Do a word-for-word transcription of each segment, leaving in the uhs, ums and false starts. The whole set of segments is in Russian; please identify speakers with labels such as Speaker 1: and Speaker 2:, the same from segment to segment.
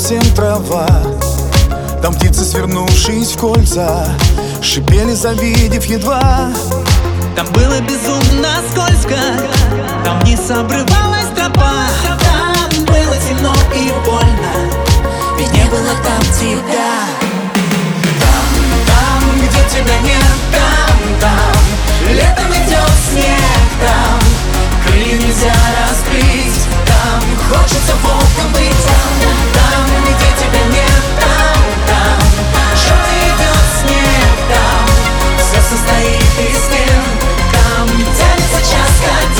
Speaker 1: совсем трава. Там птицы, свернувшись в кольца, шипели, завидев едва.
Speaker 2: Там было безумно скользко, там вниз обрывалась тропа.
Speaker 3: Там было темно и больно, ведь не было там тебя.
Speaker 1: Там, там, где тебя нет, там, там летом идет снег, там крылья нельзя раскрыть, там хочется волком быть. Там, там, где тебя нет, там, там черный идет снег, там все состоит из стен, там тянется час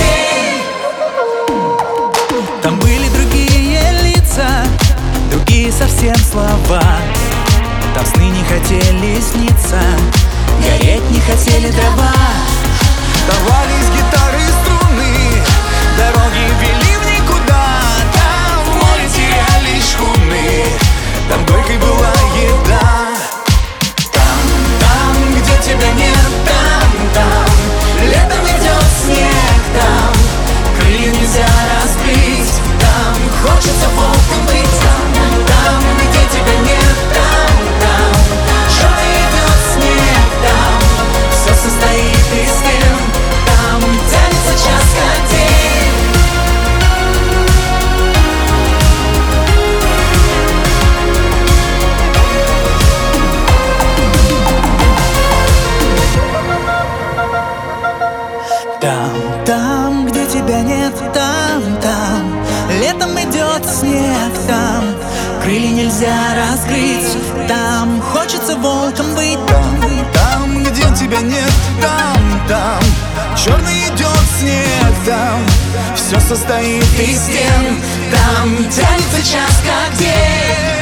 Speaker 1: как день.
Speaker 2: Там были другие лица, другие совсем слова. Там сны не хотели сниться, гореть не хотели дрова.
Speaker 1: Давались гитары и струны, дороги вели в никуда. Там в море терялись шхуны, там горькой была еда. Там, там, где тебя нет, там, там летом идет снег, там крылья нельзя раскрыть, там хочется волком быть. Там, там, где тебя нет, там, там черный идет снег, там все состоит из стен, там тянется час как день.
Speaker 2: Там, там, где тебя нет, там, там летом идет снег, там крылья нельзя раскрыть, там хочется волком быть.
Speaker 1: Там, там, где тебя нет, там, там черный идет снег, там все состоит из стен, там тянется час как день.